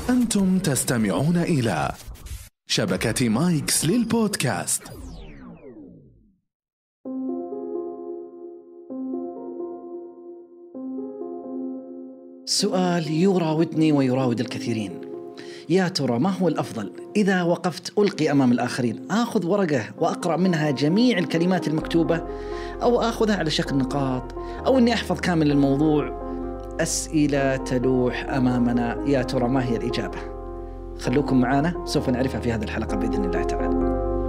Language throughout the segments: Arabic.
أنتم تستمعون إلى شبكة مايكس للبودكاست. سؤال يراودني ويراود الكثيرين: يا ترى ما هو الأفضل؟ إذا وقفت ألقي أمام الآخرين أخذ ورقة وأقرأ منها جميع الكلمات المكتوبة، أو أخذها على شكل نقاط، أو أني أحفظ كامل الموضوع؟ أسئلة تلوح أمامنا، يا ترى ما هي الإجابة؟ خلوكم معنا، سوف نعرفها في هذه الحلقة بإذن الله تعالى.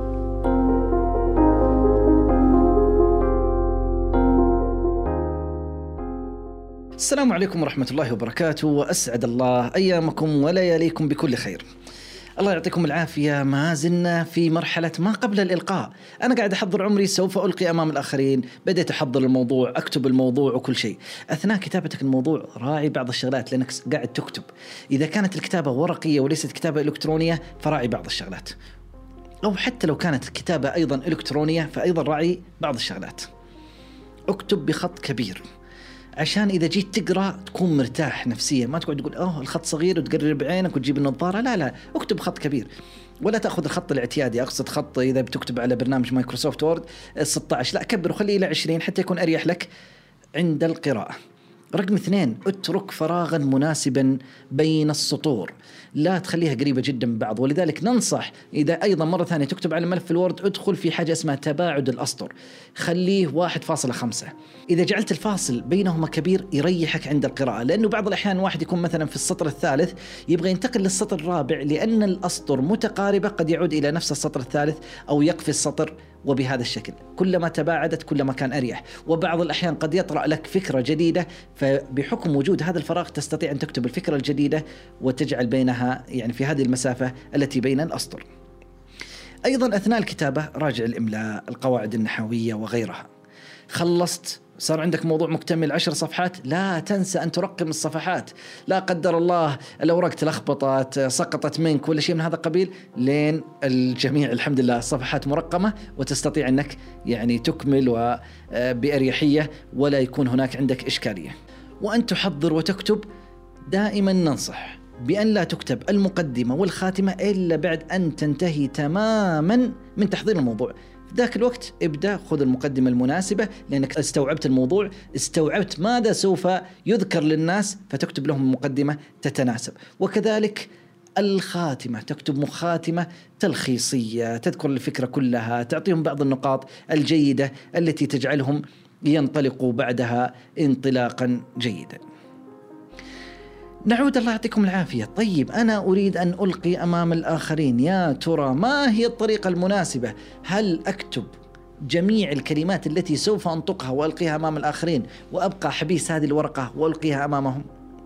السلام عليكم ورحمة الله وبركاته، وأسعد الله أيامكم ولياليكم بكل خير. الله يعطيكم العافية. ما زلنا في مرحلة ما قبل الإلقاء. أنا قاعد أحضر عمري، سوف ألقي أمام الآخرين، بديت أحضر الموضوع، أكتب الموضوع وكل شيء. أثناء كتابتك الموضوع راعي بعض الشغلات، لأنك قاعد تكتب. إذا كانت الكتابة ورقية وليست كتابة إلكترونية فراعي بعض الشغلات، أو حتى لو كانت الكتابة أيضا إلكترونية فأيضا راعي بعض الشغلات. اكتب بخط كبير عشان إذا جيت تقرأ تكون مرتاح نفسيا، ما تقعد تقول الخط صغير وتقرب عينك وتجيب النظارة. لا، اكتب خط كبير، ولا تأخذ الخط الاعتيادي. أقصد خط إذا بتكتب على برنامج مايكروسوفت وورد 16، لا، كبر وخليه إلى 20 حتى يكون أريح لك عند القراءة. رقم 2: اترك فراغا مناسبا بين السطور، لا تخليها قريبة جدا من بعض. ولذلك ننصح إذا أيضا مرة ثانية تكتب على ملف الوورد، ادخل في حاجة اسمها تباعد الأسطر، خليه 1.5. إذا جعلت الفاصل بينهما كبير يريحك عند القراءة، لأنه بعض الأحيان واحد يكون مثلا في السطر الثالث يبغى ينتقل للسطر الرابع، لأن الأسطر متقاربة قد يعود إلى نفس السطر الثالث أو يقفي السطر، وبهذا الشكل كلما تباعدت كلما كان أريح. وبعض الأحيان قد يطرأ لك فكرة جديدة، فبحكم وجود هذا الفراغ تستطيع أن تكتب الفكرة الجديدة وتجعل بينها يعني في هذه المسافة التي بين الأسطر. أيضا أثناء الكتابة راجع الإملاء، القواعد النحوية وغيرها. خلصت، صار عندك موضوع مكتمل 10 صفحات، لا تنسى أن ترقم الصفحات. لا قدر الله الأوراق تلخبطت، سقطت منك ولا شيء من هذا القبيل، لين الجميع الحمد لله الصفحات مرقمة، وتستطيع أنك يعني تكمل وبأريحية ولا يكون هناك عندك إشكالية. وأن تحضر وتكتب، دائما ننصح بأن لا تكتب المقدمة والخاتمة إلا بعد أن تنتهي تماما من تحضير الموضوع. في ذاك الوقت ابدأ، خذ المقدمة المناسبة، لأنك استوعبت الموضوع، استوعبت ماذا سوف يذكر للناس، فتكتب لهم مقدمة تتناسب. وكذلك الخاتمة، تكتب مخاتمة تلخيصية تذكر الفكرة كلها، تعطيهم بعض النقاط الجيدة التي تجعلهم ينطلقوا بعدها انطلاقا جيدا. نعود، الله يعطيكم العافية. طيب، أنا أريد أن ألقي أمام الآخرين، يا ترى ما هي الطريقة المناسبة؟ هل أكتب جميع الكلمات التي سوف أنطقها وألقيها أمام الآخرين وأبقى حبيس هذه الورقة وألقيها أمامهم؟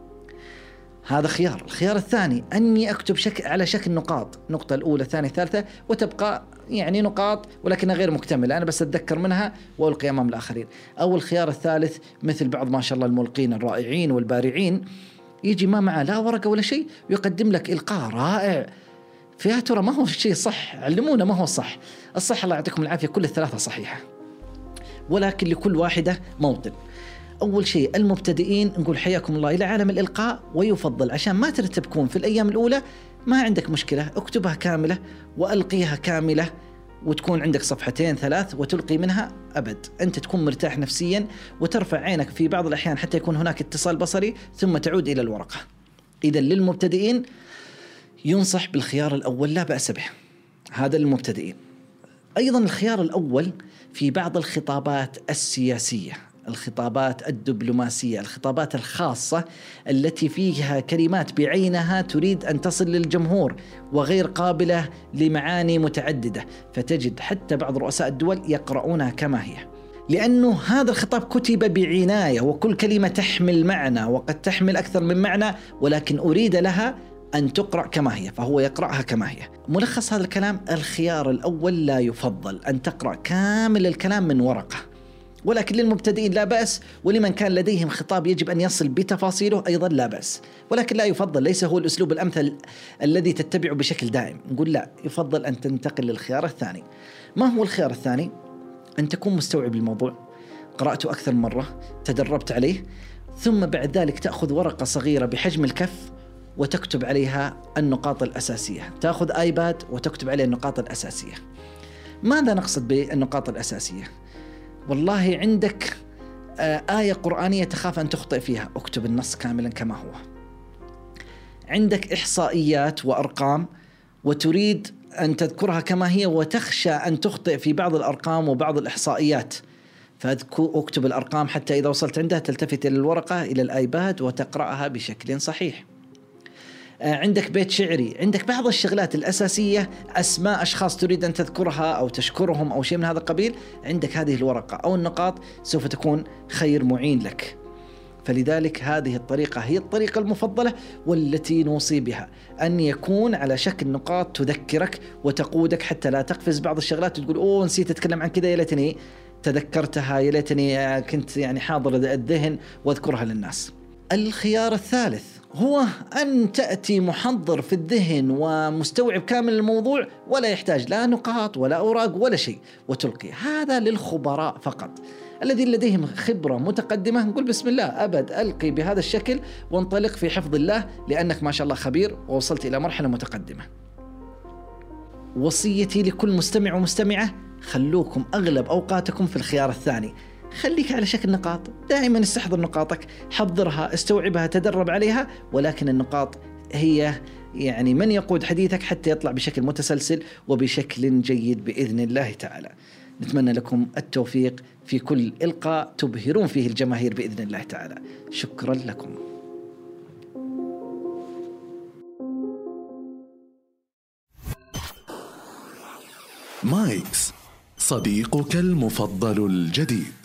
هذا خيار. الخيار الثاني أني أكتب على شكل نقاط، نقطة الأولى الثانية الثالثة، وتبقى يعني نقاط ولكنها غير مكتملة، أنا بس أتذكر منها وألقي أمام الآخرين. أو الخيار الثالث مثل بعض ما شاء الله الملقين الرائعين والبارعين، يجي ما معه لا ورقة ولا شيء ويقدم لك إلقاء رائع. فيا ترى ما هو الشيء صح؟ علمونا ما هو الصح. الصح الله يعطيكم العافية كل الثلاثة صحيحة، ولكن لكل واحدة موطن. أول شيء المبتدئين نقول حياكم الله إلى عالم الإلقاء، ويفضل عشان ما ترتبكون في الأيام الأولى ما عندك مشكلة، اكتبها كاملة وألقيها كاملة، وتكون عندك 2 3 وتلقي منها أبد. أنت تكون مرتاح نفسيا وترفع عينك في بعض الأحيان حتى يكون هناك اتصال بصري ثم تعود إلى الورقة. إذا للمبتدئين ينصح بالخيار الأول، لا بأس به، هذا للمبتدئين. أيضا الخيار الأول في بعض الخطابات السياسية، الخطابات الدبلوماسية، الخطابات الخاصة التي فيها كلمات بعينها تريد أن تصل للجمهور وغير قابلة لمعاني متعددة، فتجد حتى بعض رؤساء الدول يقرؤونها كما هي، لأنه هذا الخطاب كتب بعناية وكل كلمة تحمل معنى وقد تحمل أكثر من معنى، ولكن أريد لها أن تقرأ كما هي، فهو يقرأها كما هي. ملخص هذا الكلام: الخيار الأول لا يفضل أن تقرأ كامل الكلام من ورقة، ولكن للمبتدئين لا بأس، ولمن كان لديهم خطاب يجب أن يصل بتفاصيله أيضا لا بأس، ولكن لا يفضل، ليس هو الأسلوب الأمثل الذي تتبعه بشكل دائم. نقول لا، يفضل أن تنتقل للخيار الثاني. ما هو الخيار الثاني؟ أن تكون مستوعب الموضوع، قرأته أكثر مرة، تدربت عليه، ثم بعد ذلك تأخذ ورقة صغيرة بحجم الكف وتكتب عليها النقاط الأساسية. تأخذ آيباد وتكتب عليه النقاط الأساسية. ماذا نقصد بالنقاط الأساسية؟ والله عندك آية قرآنية تخاف أن تخطئ فيها، اكتب النص كاملا كما هو. عندك إحصائيات وأرقام وتريد أن تذكرها كما هي وتخشى أن تخطئ في بعض الأرقام وبعض الإحصائيات، فاكتب الأرقام حتى إذا وصلت عندها تلتفت إلى الورقة إلى الآيباد وتقرأها بشكل صحيح. عندك بيت شعري، عندك بعض الشغلات الأساسية، أسماء أشخاص تريد أن تذكرها أو تشكرهم أو شيء من هذا القبيل، عندك هذه الورقة أو النقاط سوف تكون خير معين لك. فلذلك هذه الطريقة هي الطريقة المفضلة والتي نوصي بها، أن يكون على شكل نقاط تذكرك وتقودك حتى لا تقفز بعض الشغلات وتقول أوه نسيت أتكلم عن كذا، يا ليتني تذكرتها، يا ليتني كنت يعني حاضر الذهن وأذكرها للناس. الخيار الثالث هو أن تأتي محضر في الذهن ومستوعب كامل الموضوع ولا يحتاج لا نقاط ولا أوراق ولا شيء وتلقي. هذا للخبراء فقط، الذين لديهم خبرة متقدمة. نقول بسم الله أبد ألقي بهذا الشكل وانطلق في حفظ الله، لأنك ما شاء الله خبير ووصلت إلى مرحلة متقدمة. وصيتي لكل مستمع ومستمعة، خلوكم أغلب أوقاتكم في الخيار الثاني، خليك على شكل نقاط، دائما استحضر نقاطك، حضرها، استوعبها، تدرب عليها، ولكن النقاط هي يعني من يقود حديثك حتى يطلع بشكل متسلسل وبشكل جيد بإذن الله تعالى. نتمنى لكم التوفيق في كل إلقاء تبهرون فيه الجماهير بإذن الله تعالى. شكرا لكم. مايكس، صديقك المفضل الجديد.